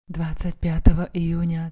25 июня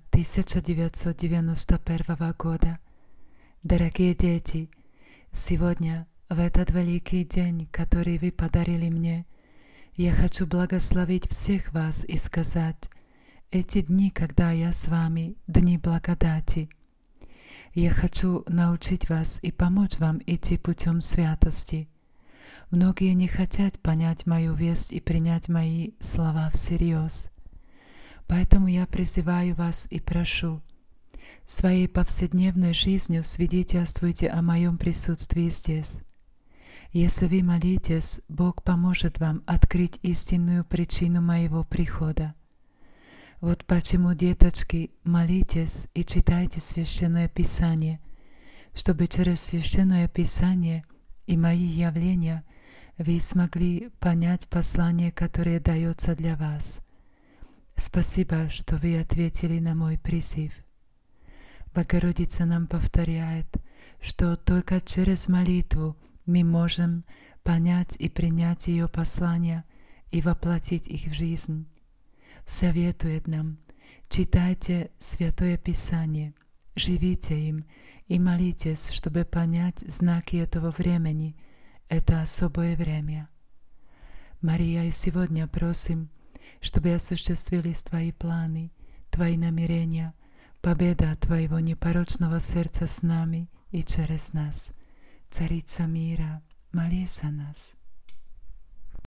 1991 года. Дорогие дети, сегодня, в этот великий день, который вы подарили мне, я хочу благословить всех вас и сказать: эти дни, когда я с вами, дни благодати. Я хочу научить вас и помочь вам идти путем святости. Многие не хотят понять мою весть и принять мои слова всерьез. Поэтому я призываю вас и прошу: своей повседневной жизнью свидетельствуйте о моем присутствии здесь. Если вы молитесь, Бог поможет вам открыть истинную причину моего прихода. Вот почему, деточки, молитесь и читайте Священное Писание, чтобы через Священное Писание и мои явления вы смогли понять послание, которое дается для вас. Спасибо, что вы ответили на мой призыв. Богородица нам повторяет, что только через молитву мы можем понять и принять ее послания и воплотить их в жизнь. Советует нам: читайте Святое Писание, живите им и молитесь, чтобы понять знаки этого времени. Это особое время. Мария, и сегодня просим, чтобы осуществились Твои планы, Твои намерения, победа Твоего непорочного сердца с нами и через нас. Царица мира, молись за нас.